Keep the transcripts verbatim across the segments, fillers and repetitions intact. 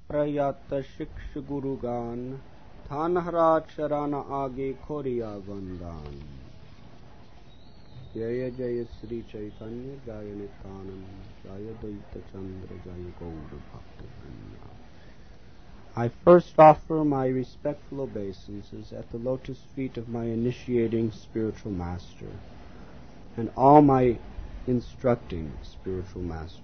prayata shiksha gurugan, Tanhara charana age koriya vandan. Jaya Jaya Sri Chaitanya Jaya Nityananda Jaya Daita Chandra Jaya Gaura Bhaktivinoda. I first offer my respectful obeisances at the lotus feet of my initiating spiritual master and all my instructing spiritual masters.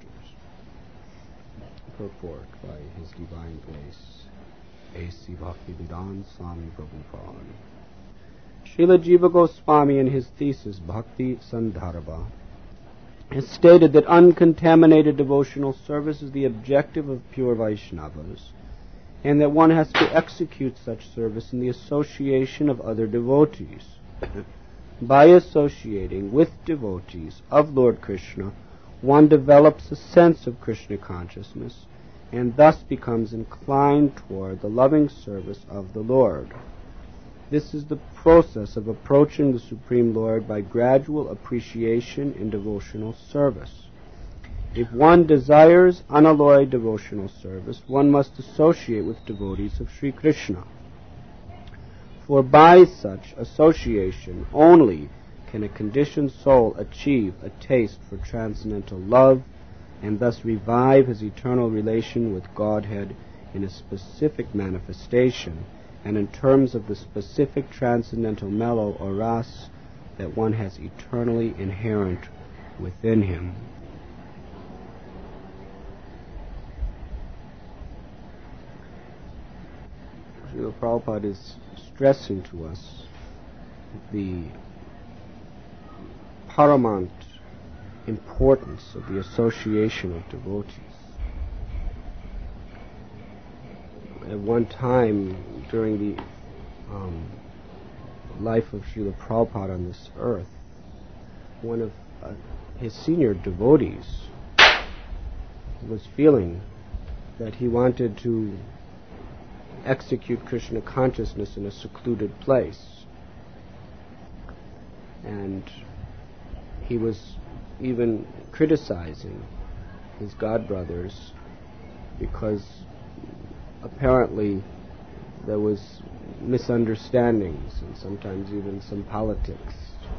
Purport by His Divine Grace A C Bhaktivedanta Swami Prabhupada. Srila Jiva Goswami in his thesis Bhakti Sandarbha has stated that uncontaminated devotional service is the objective of pure Vaishnavas, and that one has to execute such service in the association of other devotees. By associating with devotees of Lord Krishna, one develops a sense of Krishna consciousness and thus becomes inclined toward the loving service of the Lord. This is the process of approaching the Supreme Lord by gradual appreciation in devotional service. If one desires unalloyed devotional service, one must associate with devotees of Sri Krishna. For by such association only can a conditioned soul achieve a taste for transcendental love and thus revive his eternal relation with Godhead in a specific manifestation and in terms of the specific transcendental mellow or ras that one has eternally inherent within him. Srila Prabhupada is stressing to us the paramount importance of the association of devotees. At one time during the um, life of Srila Prabhupada on this earth, one of uh, his senior devotees was feeling that he wanted to execute Krishna consciousness in a secluded place. And he was even criticizing his godbrothers because apparently there was misunderstandings and sometimes even some politics.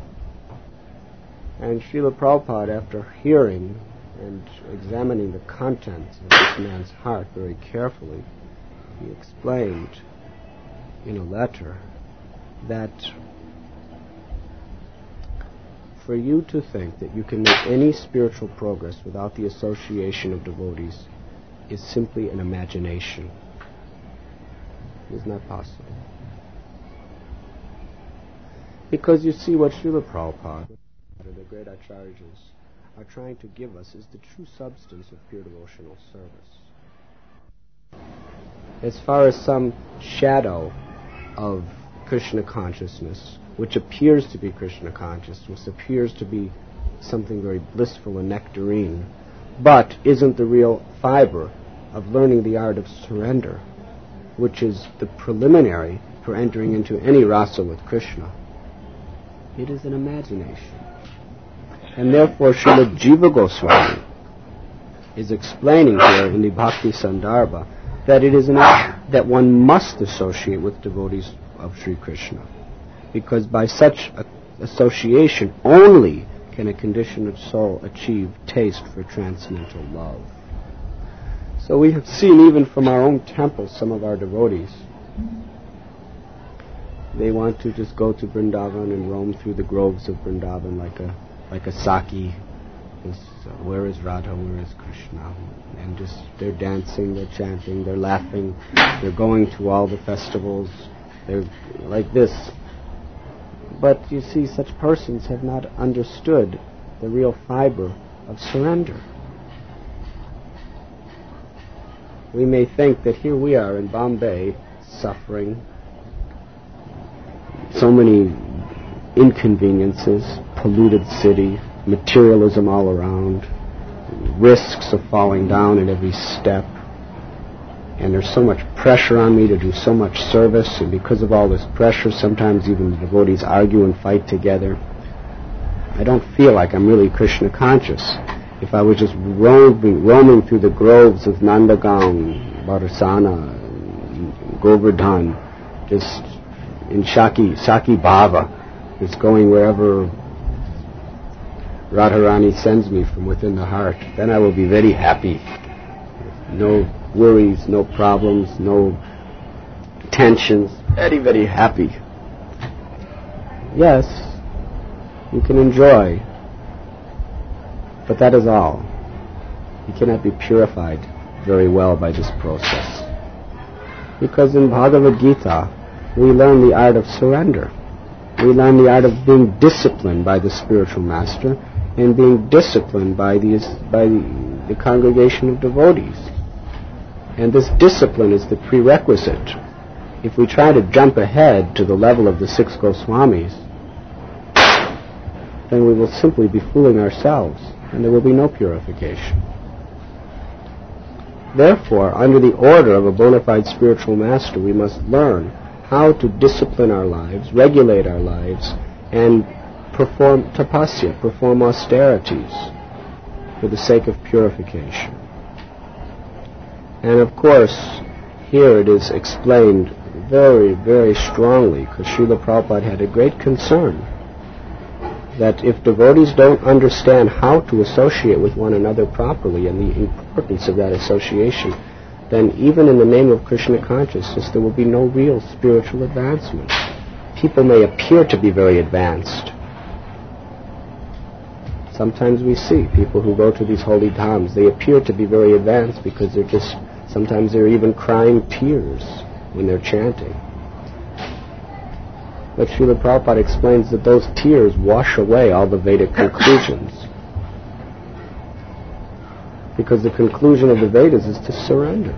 And Srila Prabhupada, after hearing and examining the contents of this man's heart very carefully, he explained in a letter that for you to think that you can make any spiritual progress without the association of devotees is simply an imagination. It is not possible. Because you see, what Srila Prabhupada, the great acharyas, are trying to give us is the true substance of pure devotional service. As far as some shadow of Krishna consciousness, which appears to be Krishna consciousness, appears to be something very blissful and nectarine, but isn't the real fiber of learning the art of surrender, which is the preliminary for entering into any rasa with Krishna. It is an imagination. And therefore Srila Jiva Goswami is explaining here in the Bhakti Sandarbha that it is an that one must associate with devotees of Sri Krishna, because by such a association only can a conditioned soul achieve taste for transcendental love. So we have seen even from our own temples some of our devotees, they want to just go to Vrindavan and roam through the groves of Vrindavan like a like a Saki. Just, uh, where is Radha, where is Krishna? And just they're dancing, they're chanting, they're laughing, they're going to all the festivals, they're like this. But you see, such persons have not understood the real fiber of surrender. We may think that here we are in Bombay, suffering, so many inconveniences, polluted city, materialism all around, risks of falling down at every step, and there's so much pressure on me to do so much service, and because of all this pressure, sometimes even the devotees argue and fight together. I don't feel like I'm really Krishna conscious. If I was just roaming, roaming through the groves of Nandagaon, Varsana, Govardhan, just in Shaki, Shaki Bhava, just going wherever Radharani sends me from within the heart. Then I will be very happy. No worries, no problems, no tensions. Very, very happy. Yes, you can enjoy, but that is all. You cannot be purified very well by this process. Because in Bhagavad Gita, we learn the art of surrender. We learn the art of being disciplined by the spiritual master and being disciplined by the, by the, the congregation of devotees. And this discipline is the prerequisite. If we try to jump ahead to the level of the six Goswamis, then we will simply be fooling ourselves, and there will be no purification. Therefore, under the order of a bona fide spiritual master, we must learn how to discipline our lives, regulate our lives, and perform tapasya, perform austerities for the sake of purification. And of course, here it is explained very, very strongly, because Srila Prabhupada had a great concern that if devotees don't understand how to associate with one another properly and the importance of that association, then even in the name of Krishna consciousness, there will be no real spiritual advancement. People may appear to be very advanced. Sometimes we see people who go to these holy dhams, they appear to be very advanced because they're just, sometimes they're even crying tears when they're chanting. But Srila Prabhupada explains that those tears wash away all the Vedic conclusions. Because the conclusion of the Vedas is to surrender.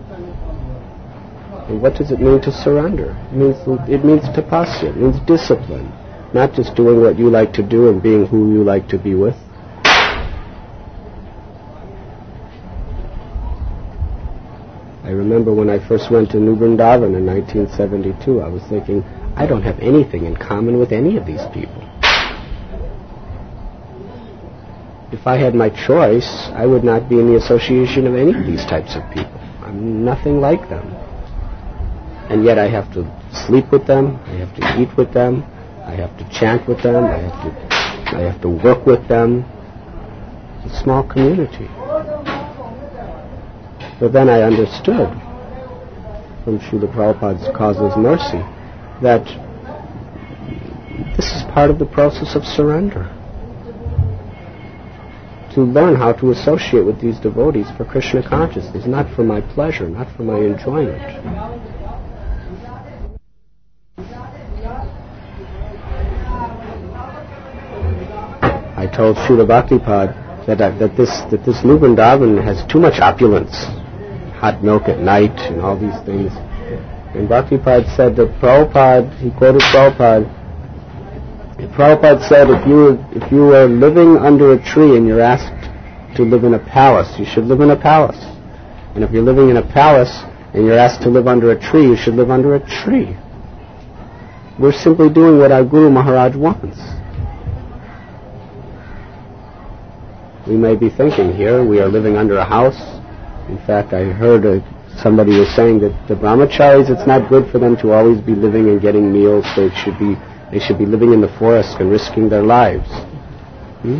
And what does it mean to surrender? It means, it means tapasya, it means discipline. Not just doing what you like to do and being who you like to be with. I remember when I first went to New Vrindavan in nineteen seventy-two, I was thinking, I don't have anything in common with any of these people. If I had my choice, I would not be in the association of any of these types of people. I'm nothing like them. And yet I have to sleep with them, I have to eat with them, I have to chant with them, I have to, I have to work with them. It's a small community. But then I understood from Srila Prabhupada's Causeless Mercy that this is part of the process of surrender. To learn how to associate with these devotees for Krishna consciousness, not for my pleasure, not for my enjoyment. I told Srila Bhaktipad that, uh, that this that this New Vrindavan has too much opulence, hot milk at night and all these things. And Bhaktipad said that Prabhupada, he quoted Prabhupada, Prabhupada said if you if you are living under a tree and you're asked to live in a palace, you should live in a palace. And if you're living in a palace and you're asked to live under a tree, you should live under a tree. We're simply doing what our Guru Maharaj wants. We may be thinking here we are living under a house. In fact, I heard a, somebody was saying that the brahmacharis, it's not good for them to always be living and getting meals. They should be they should be living in the forest and risking their lives. Hmm?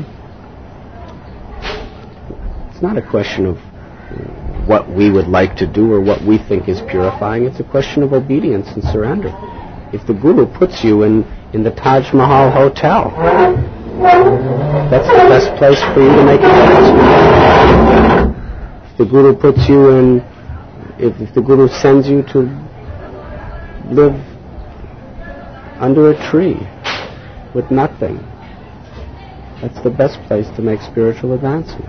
It's not a question of what we would like to do or what we think is purifying. It's a question of obedience and surrender. If the Guru puts you in, in the Taj Mahal Hotel, that's the best place for you to make a difference. If the Guru puts you in, if, if the Guru sends you to live under a tree with nothing, that's the best place to make spiritual advancement.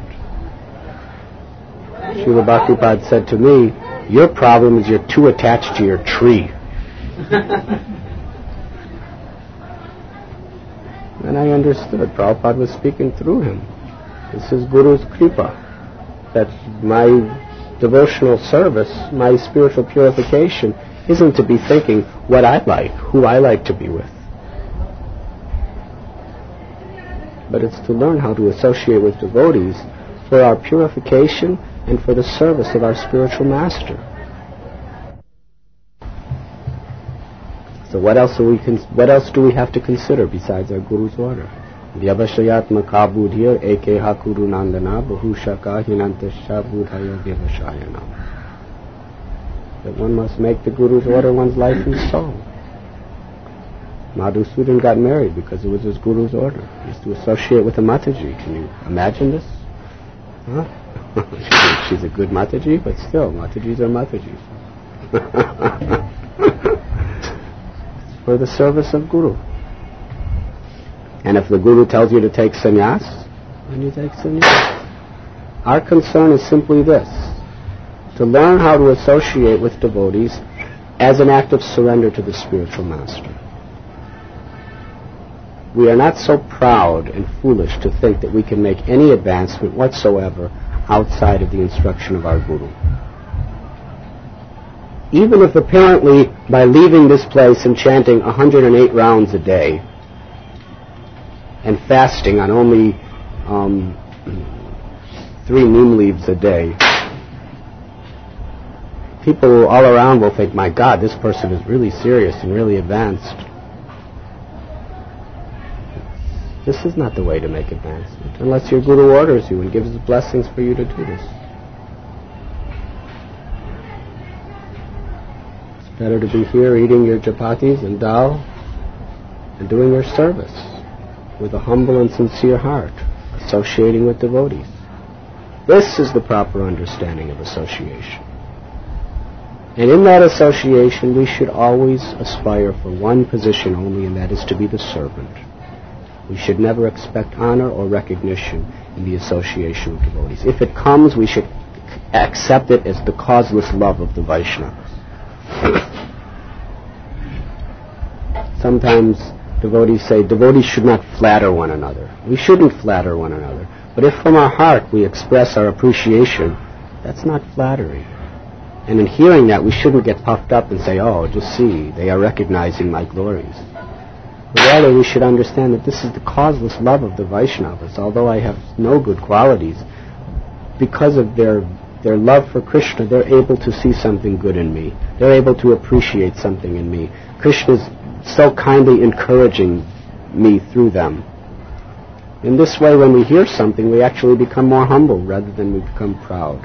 Srila Bhaktipad said to me, your problem is you're too attached to your tree. And I understood. Prabhupada was speaking through him. This is Guru's kripa. That my devotional service, my spiritual purification, isn't to be thinking what I like, who I like to be with. But it's to learn how to associate with devotees for our purification and for the service of our spiritual master. So what else do we cons- what else do we have to consider besides our Guru's order? Vyavashayatma kabudhir eke hakuru nandana bahushaka hinantasya budhaya vyavashayana. That one must make the Guru's order one's life and soul. Madhusudan got married because it was his Guru's order. He used to associate with a Mataji. Can you imagine this? Huh? she's, she's a good Mataji, but still, Matajis are Matajis. It's for the service of Guru. And if the Guru tells you to take sannyas, then you take sannyas. Our concern is simply this: to learn how to associate with devotees as an act of surrender to the spiritual master. We are not so proud and foolish to think that we can make any advancement whatsoever outside of the instruction of our Guru. Even if apparently by leaving this place and chanting one hundred eight rounds a day and fasting on only um, three neem leaves a day, people all around will think, my God, this person is really serious and really advanced. This is not the way to make advancement, unless your Guru orders you and gives the blessings for you to do this. It's better to be here eating your chapatis and dal and doing your service with a humble and sincere heart, associating with devotees. This is the proper understanding of association. And in that association, we should always aspire for one position only, and that is to be the servant. We should never expect honor or recognition in the association of devotees. If it comes, we should accept it as the causeless love of the Vaishnavas. Sometimes devotees say devotees should not flatter one another. We shouldn't flatter one another. But if from our heart we express our appreciation, that's not flattery. And in hearing that, we shouldn't get puffed up and say, oh, just see, they are recognizing my glories. Rather, we should understand that this is the causeless love of the Vaishnavas. Although I have no good qualities, because of their their love for Krishna, they're able to see something good in me. They're able to appreciate something in me. Krishna's so kindly encouraging me through them. In this way, when we hear something, we actually become more humble rather than we become proud.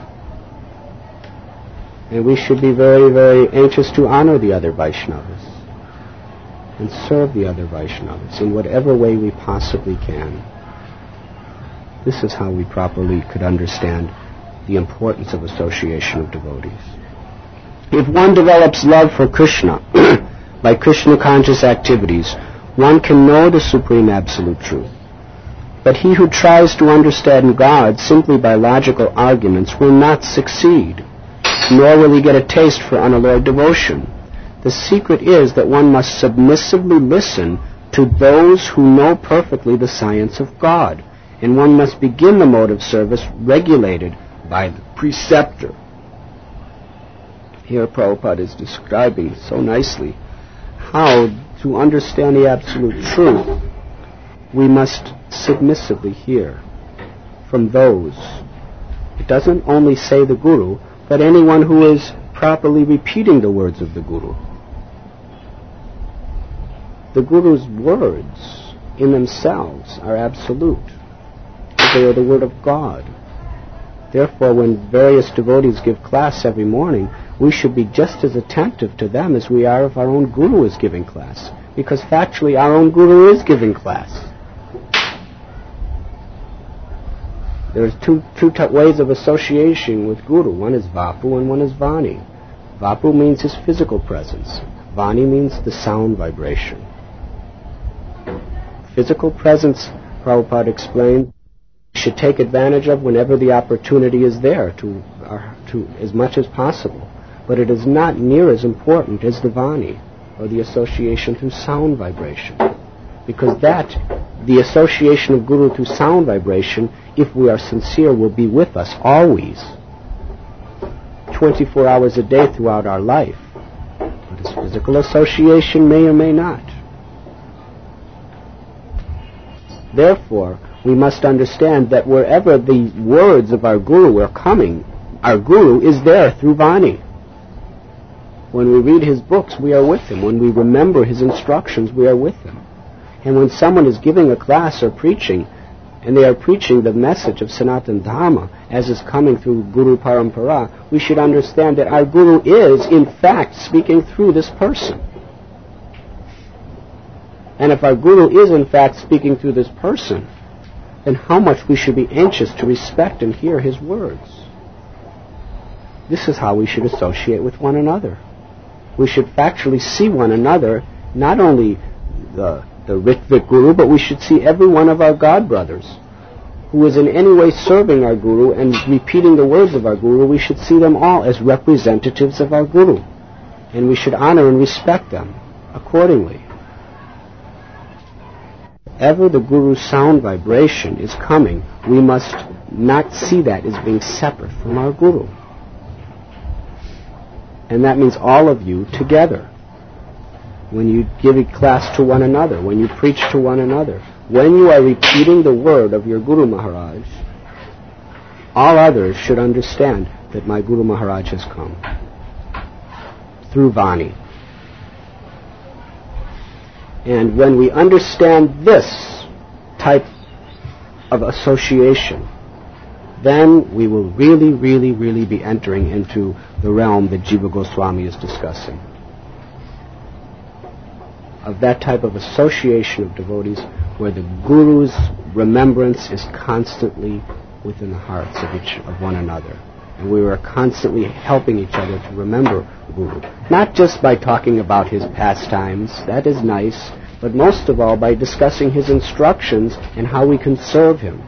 And we should be very, very anxious to honor the other Vaishnavas and serve the other Vaishnavas in whatever way we possibly can. This is how we properly could understand the importance of association of devotees. If one develops love for Krishna by Krishna-conscious activities, one can know the Supreme Absolute Truth. But he who tries to understand God simply by logical arguments will not succeed, nor will he get a taste for unalloyed devotion. The secret is that one must submissively listen to those who know perfectly the science of God, and one must begin the mode of service regulated by the preceptor. Here Prabhupada is describing so nicely how to understand the absolute truth. We must submissively hear from those. It doesn't only say the Guru, but anyone who is properly repeating the words of the Guru. The Guru's words in themselves are absolute. They are the word of God. Therefore, when various devotees give class every morning, we should be just as attentive to them as we are if our own Guru is giving class. Because factually, our own Guru is giving class. There's two, two t- ways of association with Guru. One is Vapu and one is Vani. Vapu means his physical presence. Vani means the sound vibration. Physical presence, Prabhupada explained, should take advantage of whenever the opportunity is there, to, uh, to as much as possible. But it is not near as important as the Vani, or the association through sound vibration. Because that, the association of Guru through sound vibration, if we are sincere, will be with us always, twenty-four hours a day throughout our life. But his physical association may or may not. Therefore, we must understand that wherever the words of our Guru are coming, our Guru is there through Vani. When we read his books, we are with him. When we remember his instructions, we are with him. And when someone is giving a class or preaching, and they are preaching the message of Sanatana Dharma as is coming through Guru Parampara, we should understand that our Guru is, in fact, speaking through this person. And if our Guru is, in fact, speaking through this person, then how much we should be anxious to respect and hear his words. This is how we should associate with one another. We should factually see one another, not only the the Ritvik Guru, but we should see every one of our God brothers who is in any way serving our Guru and repeating the words of our Guru. We should see them all as representatives of our Guru, and we should honor and respect them accordingly. Ever the Guru's sound vibration is coming, we must not see that as being separate from our Guru. And that means all of you together. When you give a class to one another, when you preach to one another, when you are repeating the word of your Guru Maharaj, all others should understand that my Guru Maharaj has come through Vani. And when we understand this type of association, then we will really, really, really be entering into the realm that Jiva Goswami is discussing. Of that type of association of devotees where the Guru's remembrance is constantly within the hearts of each of one another. And we are constantly helping each other to remember the Guru. Not just by talking about his pastimes, that is nice, but most of all by discussing his instructions and how we can serve him.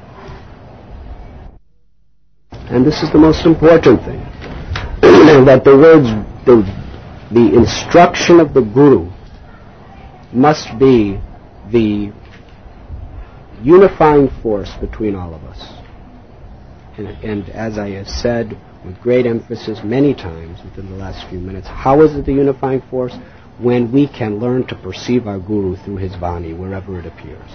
And this is the most important thing. That the words, the, the instruction of the Guru must be the unifying force between all of us. And, and as I have said with great emphasis many times within the last few minutes, how is it the unifying force? When we can learn to perceive our Guru through his Vani wherever it appears.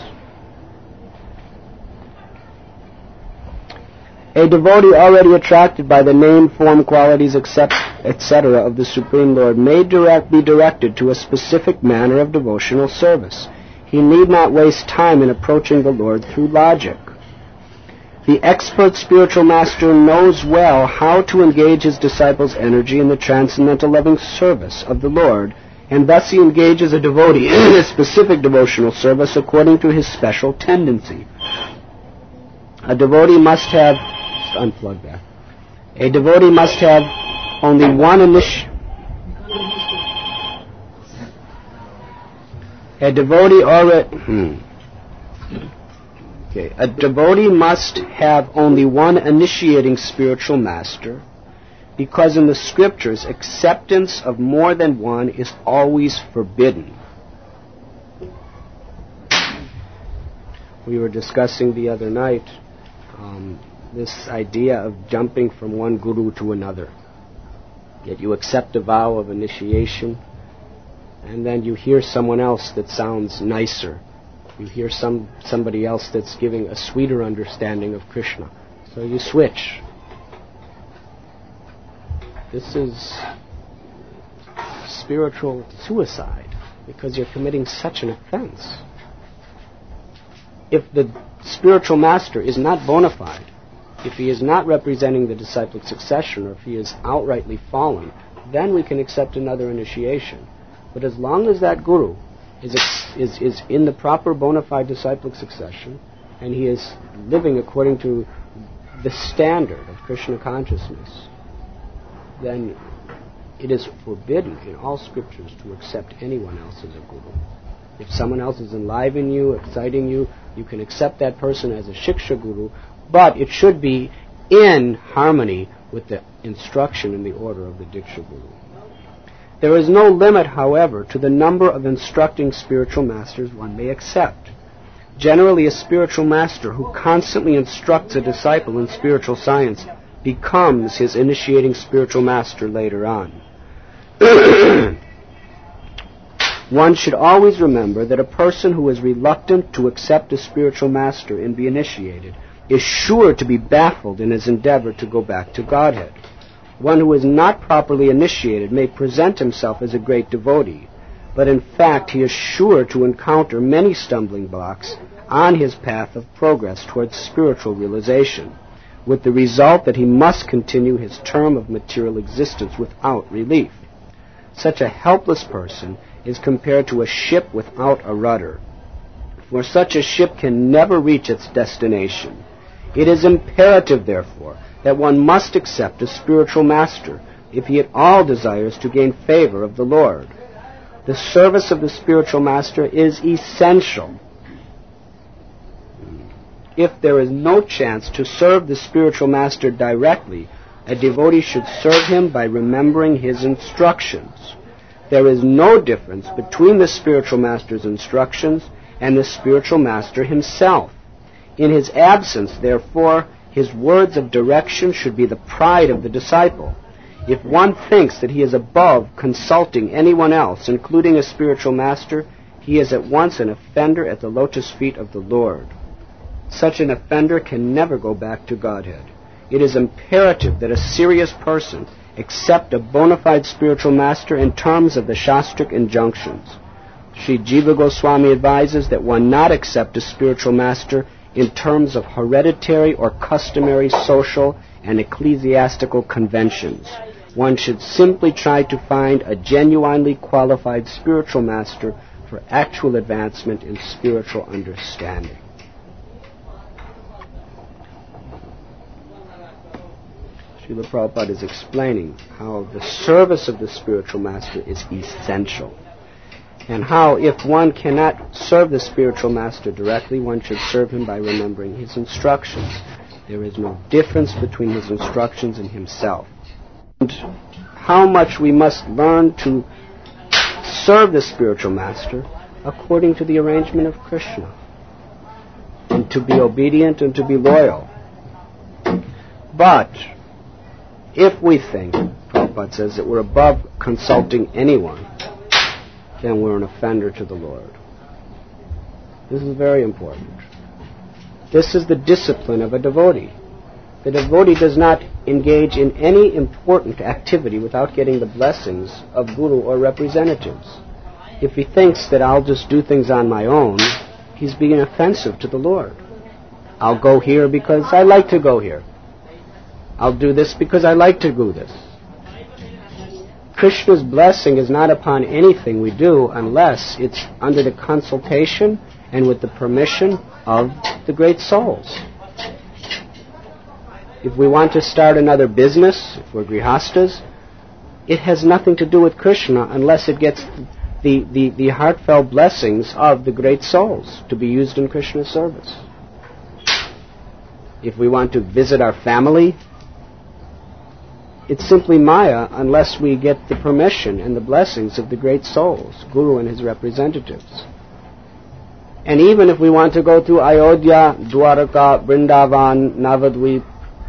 A devotee already attracted by the name, form, qualities, et cetera of the Supreme Lord may direct, be directed to a specific manner of devotional service. He need not waste time in approaching the Lord through logic. The expert spiritual master knows well how to engage his disciples' energy in the transcendental loving service of the Lord, and thus he engages a devotee in a specific devotional service according to his special tendency. A devotee must have... Unplug that. A devotee must have only one initi- A devotee already... Hmm. Okay. A devotee must have only one initiating spiritual master, because in the scriptures, acceptance of more than one is always forbidden. We were discussing the other night um, this idea of jumping from one guru to another. Yet you accept a vow of initiation, and then you hear someone else that sounds nicer. You hear some somebody else that's giving a sweeter understanding of Krishna. So you switch. This is spiritual suicide, because you're committing such an offense. If the spiritual master is not bona fide, if he is not representing the disciplic succession, or if he is outrightly fallen, then we can accept another initiation. But as long as that guru is is, is in the proper bona fide disciplic succession, and he is living according to the standard of Krishna consciousness, then it is forbidden in all scriptures to accept anyone else as a guru. If someone else is enlivening you, exciting you, you can accept that person as a Shiksha guru, but it should be in harmony with the instruction and the order of the Diksha guru. There is no limit, however, to the number of instructing spiritual masters one may accept. Generally, a spiritual master who constantly instructs a disciple in spiritual science becomes his initiating spiritual master later on. One should always remember that a person who is reluctant to accept a spiritual master and be initiated is sure to be baffled in his endeavor to go back to Godhead. One who is not properly initiated may present himself as a great devotee, but in fact he is sure to encounter many stumbling blocks on his path of progress towards spiritual realization, with the result that he must continue his term of material existence without relief. Such a helpless person is compared to a ship without a rudder, for such a ship can never reach its destination. It is imperative, therefore, that one must accept a spiritual master if he at all desires to gain favor of the Lord. The service of the spiritual master is essential. If there is no chance to serve the spiritual master directly, a devotee should serve him by remembering his instructions. There is no difference between the spiritual master's instructions and the spiritual master himself. In his absence, therefore, his words of direction should be the pride of the disciple. If one thinks that he is above consulting anyone else, including a spiritual master, he is at once an offender at the lotus feet of the Lord. Such an offender can never go back to Godhead. It is imperative that a serious person accept a bona fide spiritual master in terms of the Shastric injunctions. Sri Jiva Goswami advises that one not accept a spiritual master in terms of hereditary or customary social and ecclesiastical conventions. One should simply try to find a genuinely qualified spiritual master for actual advancement in spiritual understanding. Srila Prabhupada is explaining how the service of the spiritual master is essential, and how if one cannot serve the spiritual master directly, one should serve him by remembering his instructions. There is no difference between his instructions and himself. And how much we must learn to serve the spiritual master according to the arrangement of Krishna, and to be obedient and to be loyal. But if we think, Prabhupada says, that we're above consulting anyone, then we're an offender to the Lord. This is very important. This is the discipline of a devotee. The devotee does not engage in any important activity without getting the blessings of guru or representatives. If he thinks that I'll just do things on my own, he's being offensive to the Lord. I'll go here because I like to go here. I'll do this because I like to do this. Krishna's blessing is not upon anything we do unless it's under the consultation and with the permission of the great souls. If we want to start another business, if we're grihastas, it has nothing to do with Krishna unless it gets the, the, the heartfelt blessings of the great souls to be used in Krishna's service. If we want to visit our family, it's simply Maya unless we get the permission and the blessings of the great souls, Guru and his representatives. And even if we want to go to Ayodhya, Dwaraka, Vrindavan, Navadvip,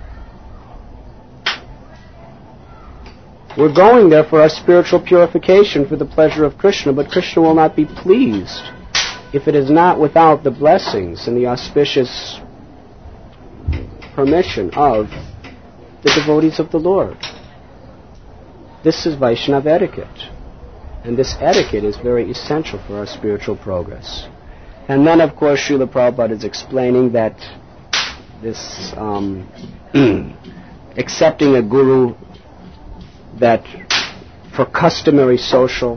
we're going there for our spiritual purification, for the pleasure of Krishna, but Krishna will not be pleased if it is not without the blessings and the auspicious permission of the devotees of the Lord. This is Vaishnava etiquette. And this etiquette is very essential for our spiritual progress. And then, of course, Srila Prabhupada is explaining that this um, accepting a guru that for customary social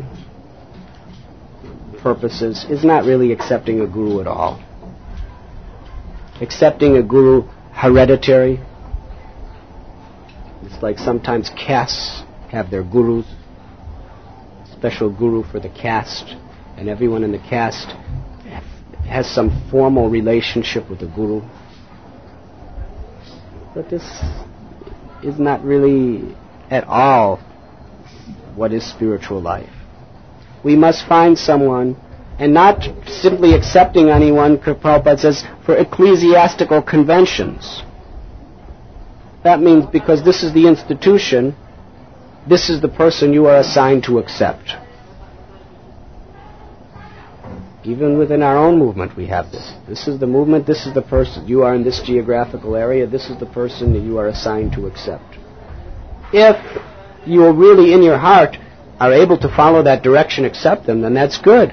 purposes is not really accepting a guru at all. Accepting a guru hereditary, it's like sometimes castes have their gurus, special guru for the caste, and everyone in the caste has some formal relationship with the guru. But this is not really at all what is spiritual life. We must find someone, and not simply accepting anyone, Prabhupada says, for ecclesiastical conventions. That means because this is the institution, this is the person you are assigned to accept. Even within our own movement we have this. This is the movement, this is the person. You are in this geographical area, this is the person that you are assigned to accept. If you really in your heart are able to follow that direction, accept them, then that's good.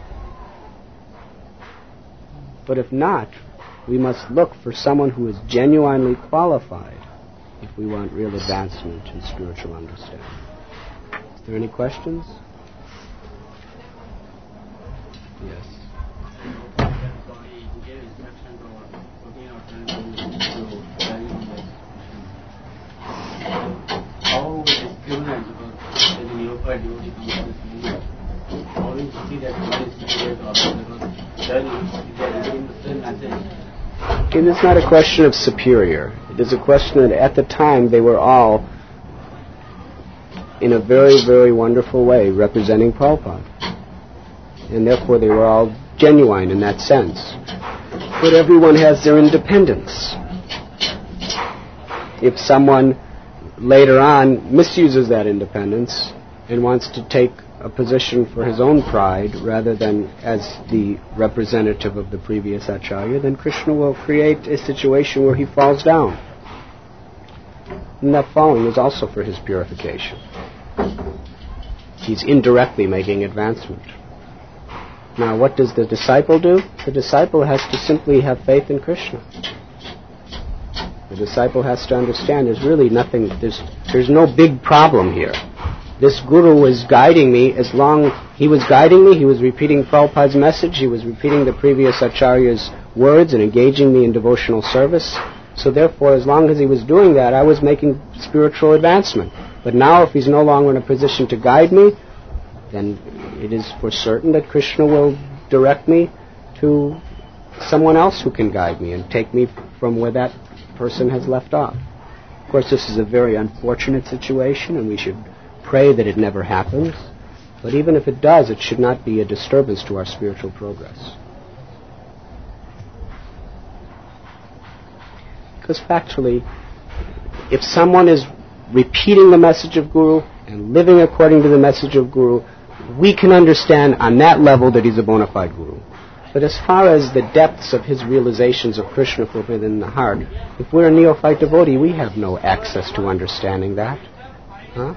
But if not, we must look for someone who is genuinely qualified if we want real advancement in spiritual understanding. Is there any questions? Yes. How is criminal because as a neophyte devotee comes to this movement, how do you see that one is superior to others? Because then if they are giving the same message. Again, it's not a question of superior. It is a question that at the time they were all, in a very, very wonderful way, representing Prabhupada. And therefore they were all genuine in that sense. But everyone has their independence. If someone later on misuses that independence and wants to take a position for his own pride rather than as the representative of the previous Acharya, then Krishna will create a situation where he falls down. And that falling is also for his purification. He's indirectly making advancement. Now, what does the disciple do? The disciple has to simply have faith in Krishna. The disciple has to understand there's really nothing, there's, there's no big problem here. This guru was guiding me as long, he was guiding me, he was repeating Prabhupada's message, he was repeating the previous Acharya's words and engaging me in devotional service. So therefore, as long as he was doing that, I was making spiritual advancement. But now, if he's no longer in a position to guide me, then it is for certain that Krishna will direct me to someone else who can guide me and take me from where that person has left off. Of course, this is a very unfortunate situation, and we should pray that it never happens. But even if it does, it should not be a disturbance to our spiritual progress. Because factually, if someone is repeating the message of Guru and living according to the message of Guru, we can understand on that level that he's a bona fide Guru. But as far as the depths of his realizations of Krishna from within the heart, if we're a neophyte devotee, we have no access to understanding that. Huh?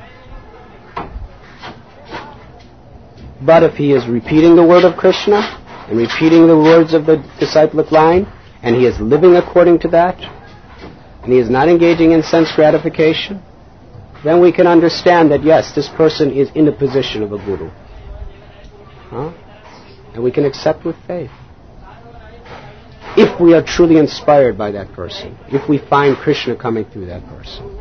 But if he is repeating the word of Krishna and repeating the words of the disciplic line, and he is living according to that, and he is not engaging in sense gratification, then we can understand that, yes, this person is in the position of a guru. Huh? And we can accept with faith. If we are truly inspired by that person, if we find Krishna coming through that person.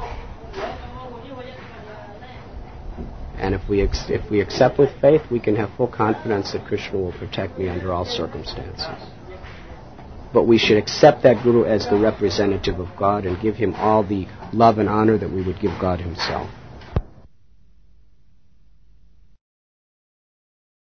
And if we ex- if we accept with faith, we can have full confidence that Krishna will protect me under all circumstances. But we should accept that Guru as the representative of God and give him all the love and honor that we would give God himself.